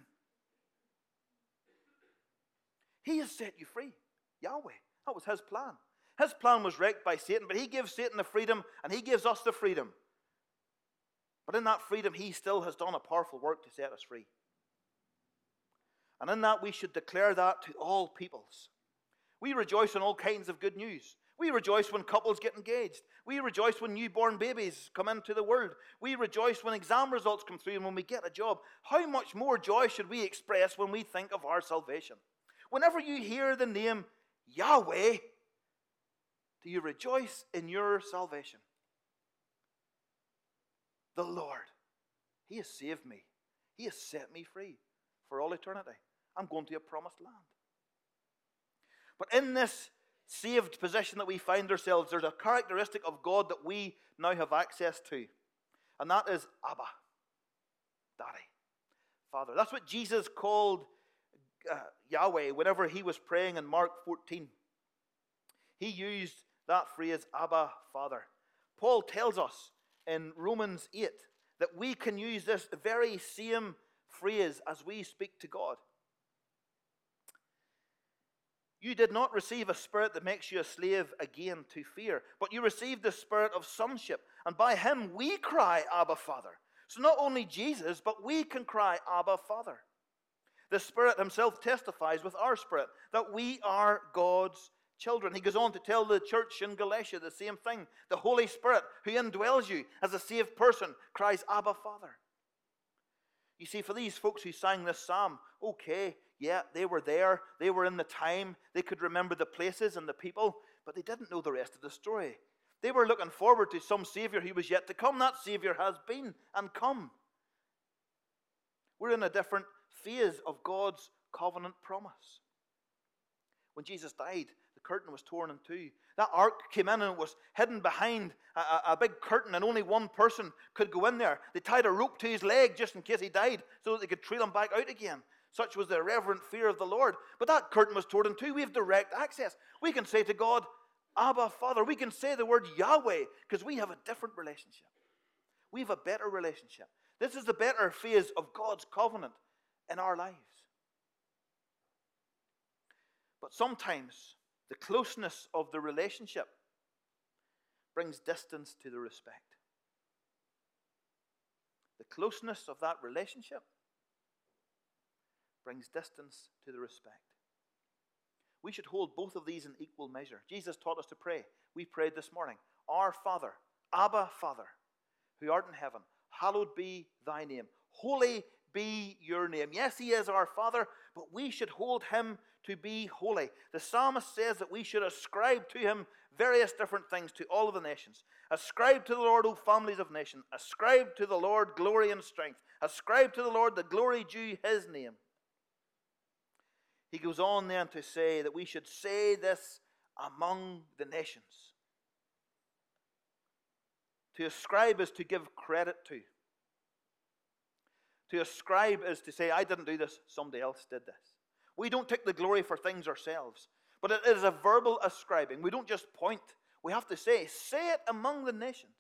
He has set you free. Yahweh. That was his plan. His plan was wrecked by Satan, but he gives Satan the freedom, and he gives us the freedom. But in that freedom, he still has done a powerful work to set us free. And in that, we should declare that to all peoples. We rejoice in all kinds of good news. We rejoice when couples get engaged. We rejoice when newborn babies come into the world. We rejoice when exam results come through and when we get a job. How much more joy should we express when we think of our salvation? Whenever you hear the name Yahweh, do you rejoice in your salvation? The Lord, he has saved me. He has set me free for all eternity. I'm going to a promised land. But in this saved position that we find ourselves, there's a characteristic of God that we now have access to. And that is Abba, Daddy, Father. That's what Jesus called uh, Yahweh whenever he was praying in Mark fourteen. He used that phrase, Abba, Father. Paul tells us in Romans eight that we can use this very same phrase as we speak to God. You did not receive a spirit that makes you a slave again to fear, but you received the spirit of sonship, and by him we cry, Abba, Father. So not only Jesus, but we can cry, Abba, Father. The Spirit himself testifies with our spirit that we are God's children. He goes on to tell the church in Galatia the same thing. The Holy Spirit who indwells you as a saved person cries, Abba, Father. You see, for these folks who sang this psalm, okay, yeah, they were there, they were in the time, they could remember the places and the people, but they didn't know the rest of the story. They were looking forward to some Savior who was yet to come. That Savior has been and come. We're in a different phase of God's covenant promise. When Jesus died, the curtain was torn in two. That ark came in and it was hidden behind a, a, a big curtain, and only one person could go in there. They tied a rope to his leg just in case he died so that they could trail him back out again. Such was the reverent fear of the Lord. But that curtain was torn in two. We have direct access. We can say to God, Abba, Father. We can say the word Yahweh because we have a different relationship. We have a better relationship. This is the better phase of God's covenant in our lives. But sometimes the closeness of the relationship brings distance to the respect. The closeness of that relationship brings distance to the respect. We should hold both of these in equal measure. Jesus taught us to pray. We prayed this morning, Our Father, Abba, Father, who art in heaven, hallowed be thy name. Holy be your name. Yes, he is our Father, but we should hold him to be holy. The psalmist says that we should ascribe to him various different things to all of the nations. Ascribe to the Lord, O families of nations. Ascribe to the Lord glory and strength. Ascribe to the Lord the glory due his name. He goes on then to say that we should say this among the nations. To ascribe is to give credit to. To ascribe is to say, I didn't do this, somebody else did this. We don't take the glory for things ourselves, but it is a verbal ascribing. We don't just point. We have to say, say it among the nations.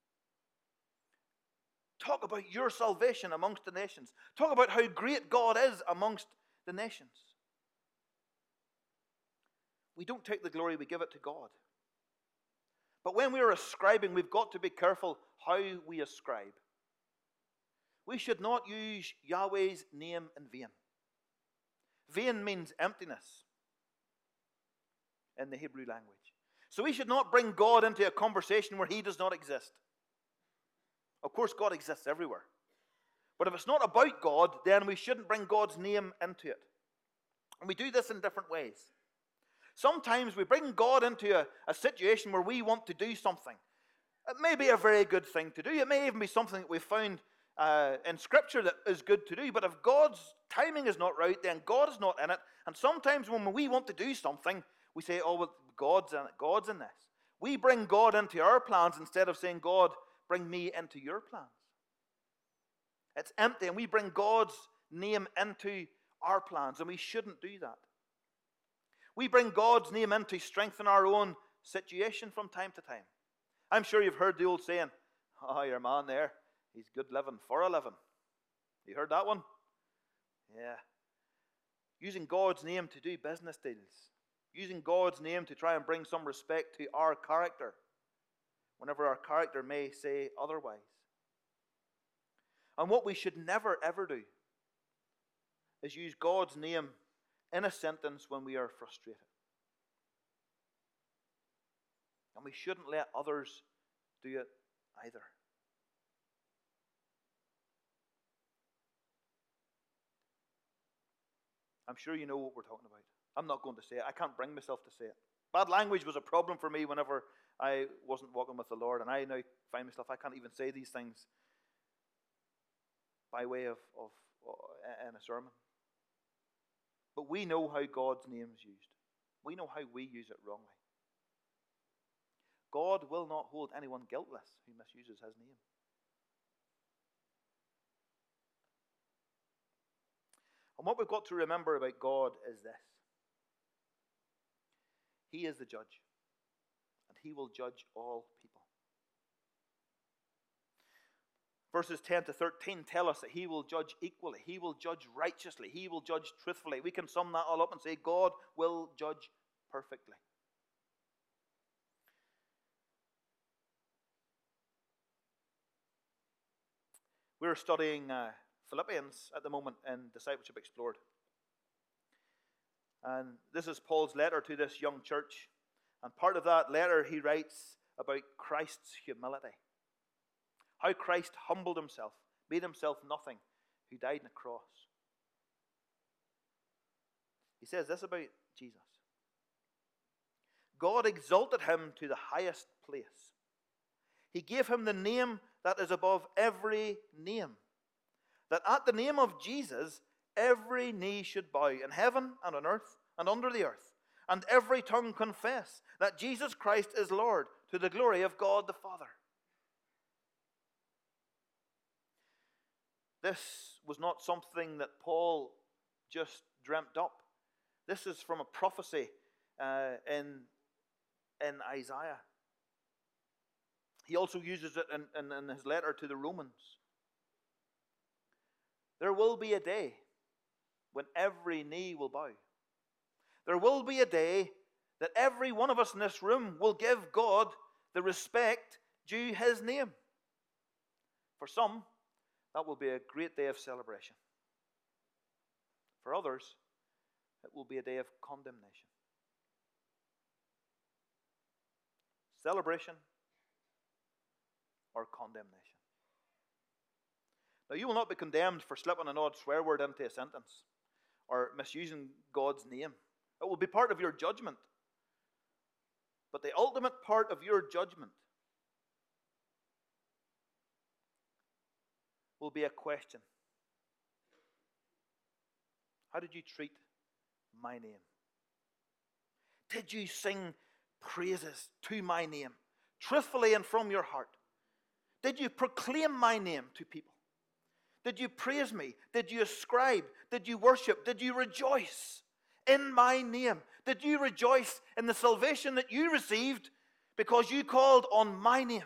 Talk about your salvation amongst the nations. Talk about how great God is amongst the nations. We don't take the glory, we give it to God. But when we are ascribing, we've got to be careful how we ascribe. We should not use Yahweh's name in vain. Vain means emptiness in the Hebrew language. So we should not bring God into a conversation where he does not exist. Of course, God exists everywhere. But if it's not about God, then we shouldn't bring God's name into it. And we do this in different ways. Sometimes we bring God into a, a situation where we want to do something. It may be a very good thing to do. It may even be something that we found uh, in Scripture that is good to do. But if God's timing is not right, then God is not in it. And sometimes when we want to do something, we say, oh, well, God's in it. God's in this. We bring God into our plans instead of saying, God, bring me into your plans. It's empty, and we bring God's name into our plans, and we shouldn't do that. We bring God's name in to strengthen our own situation from time to time. I'm sure you've heard the old saying, oh, your man there, he's good living for a living. You heard that one? Yeah. Using God's name to do business deals. Using God's name to try and bring some respect to our character, whenever our character may say otherwise. And what we should never, ever do is use God's name in a sentence when we are frustrated. And we shouldn't let others do it either. I'm sure you know what we're talking about. I'm not going to say it. I can't bring myself to say it. Bad language was a problem for me whenever I wasn't walking with the Lord, and I now find myself, I can't even say these things by way of, of, of in a sermon. But we know how God's name is used. We know how we use it wrongly. God will not hold anyone guiltless who misuses his name. And what we've got to remember about God is this. He is the judge, and he will judge all people. Verses ten to thirteen tell us that he will judge equally. He will judge righteously. He will judge truthfully. We can sum that all up and say God will judge perfectly. We're studying uh, Philippians at the moment in Discipleship Explored. And this is Paul's letter to this young church. And part of that letter he writes about Christ's humility. How Christ humbled himself, made himself nothing, who died on the cross. He says this about Jesus. God exalted him to the highest place. He gave him the name that is above every name, that at the name of Jesus every knee should bow in heaven and on earth and under the earth, and every tongue confess that Jesus Christ is Lord, to the glory of God the Father. This was not something that Paul just dreamt up. This is from a prophecy uh, in, in Isaiah. He also uses it in, in, in his letter to the Romans. There will be a day when every knee will bow. There will be a day that every one of us in this room will give God the respect due his name. For some, that will be a great day of celebration. For others, it will be a day of condemnation. Celebration or condemnation. Now, you will not be condemned for slipping an odd swear word into a sentence or misusing God's name. It will be part of your judgment. But the ultimate part of your judgment will be a question. How did you treat my name? Did you sing praises to my name, truthfully and from your heart? Did you proclaim my name to people? Did you praise me? Did you ascribe? Did you worship? Did you rejoice in my name? Did you rejoice in the salvation that you received because you called on my name?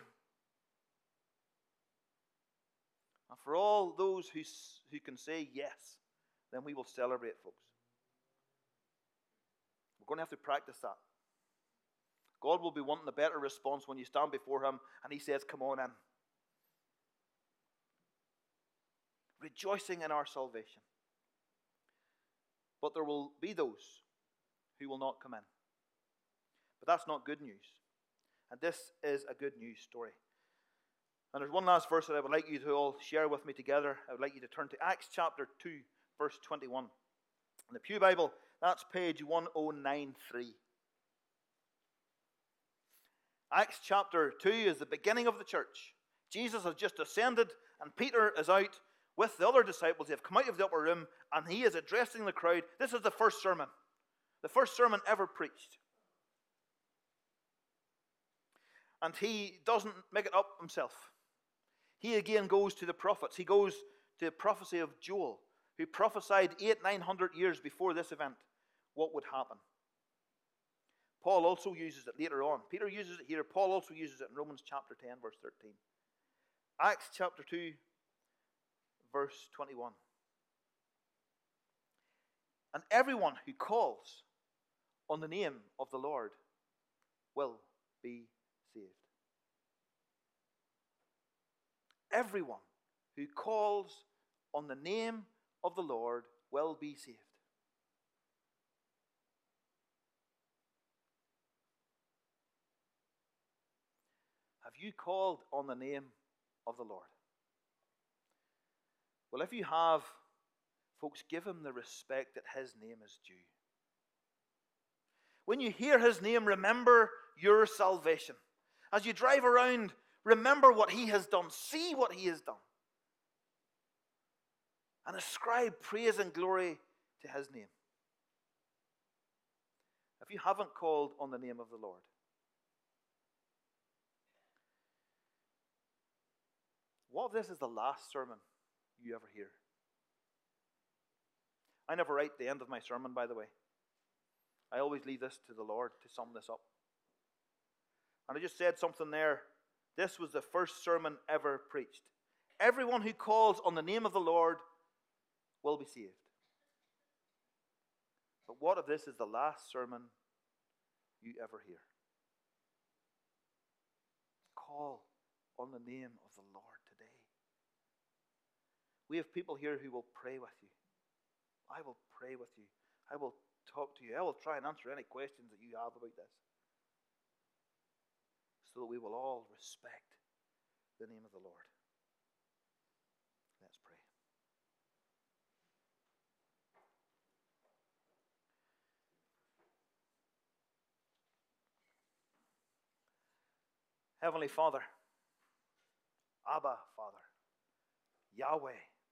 And for all those who, who can say yes, then we will celebrate, folks. We're going to have to practice that. God will be wanting a better response when you stand before him and he says, come on in. Rejoicing in our salvation. But there will be those who will not come in. But that's not good news. And this is a good news story. And there's one last verse that I would like you to all share with me together. I would like you to turn to Acts chapter two, verse twenty-one. In the Pew Bible, that's page one oh nine three. Acts chapter two is the beginning of the church. Jesus has just ascended, and Peter is out with the other disciples. They have come out of the upper room, and he is addressing the crowd. This is the first sermon. The first sermon ever preached. And he doesn't make it up himself. He again goes to the prophets. He goes to the prophecy of Joel, who prophesied eight, nine hundred years before this event what would happen. Paul also uses it later on. Peter uses it here. Paul also uses it in Romans chapter ten, verse thirteen. Acts chapter two, verse twenty-one. And everyone who calls on the name of the Lord will be saved. Everyone who calls on the name of the Lord will be saved. Have you called on the name of the Lord? Well, if you have, folks, give him the respect that his name is due. When you hear his name, remember your salvation. As you drive around, remember what he has done. See what he has done. And ascribe praise and glory to his name. If you haven't called on the name of the Lord, what if this is the last sermon you ever hear? I never write the end of my sermon, by the way. I always leave this to the Lord to sum this up. And I just said something there. This was the first sermon ever preached. Everyone who calls on the name of the Lord will be saved. But what if this is the last sermon you ever hear? Call on the name of the Lord today. We have people here who will pray with you. I will pray with you. I will talk to you. I will try and answer any questions that you have about this, so that we will all respect the name of the Lord. Let's pray. Heavenly Father, Abba, Father, Yahweh,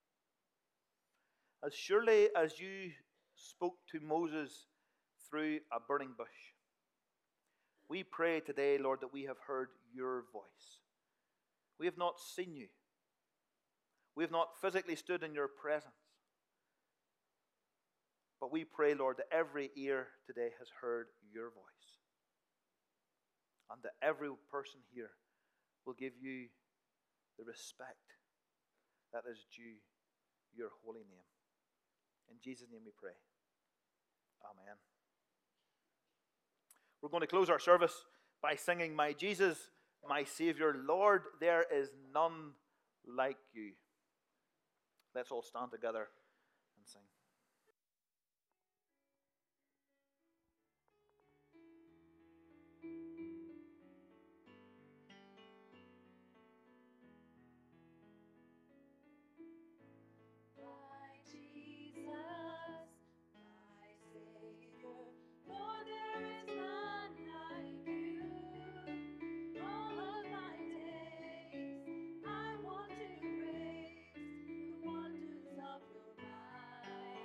as surely as you spoke to Moses through a burning bush, we pray today, Lord, that we have heard your voice. We have not seen you. We have not physically stood in your presence. But we pray, Lord, that every ear today has heard your voice. And that every person here will give you the respect that is due your holy name. In Jesus' name we pray. Amen. We're going to close our service by singing, My Jesus, my Savior, Lord, there is none like you. Let's all stand together and sing. My Jesus, my Savior, Lord, there is none like you. All of my days, I want to praise the wonders of your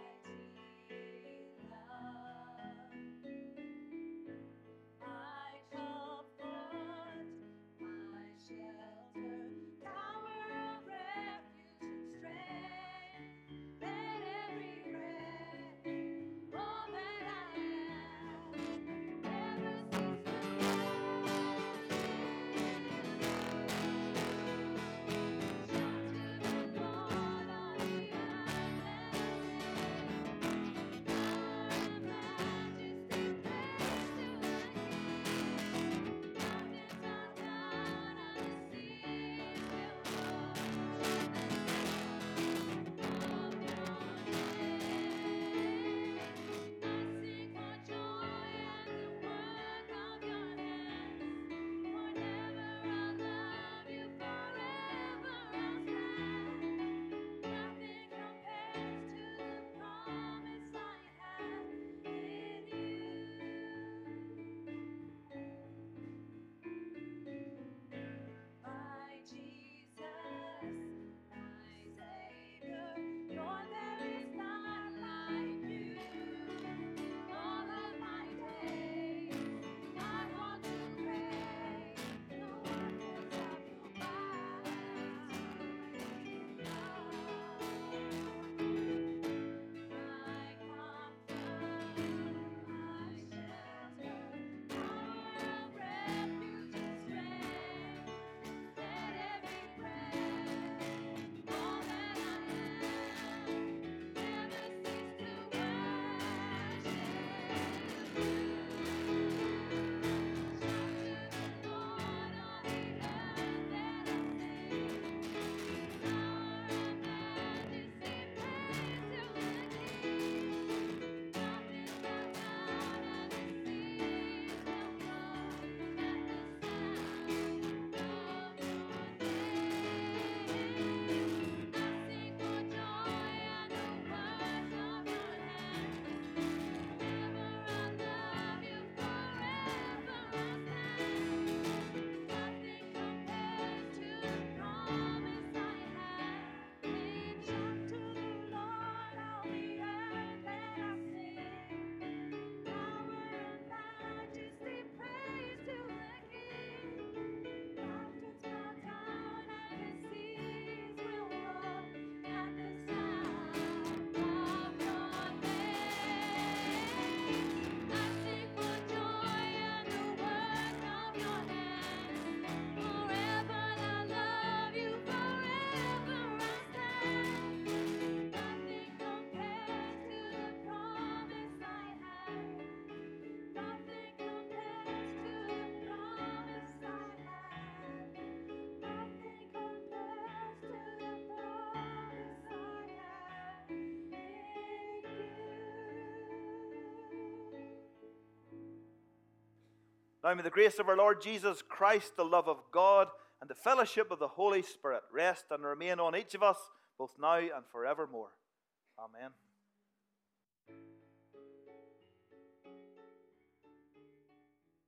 Now may the grace of our Lord Jesus Christ, the love of God, and the fellowship of the Holy Spirit rest and remain on each of us, both now and forevermore. Amen.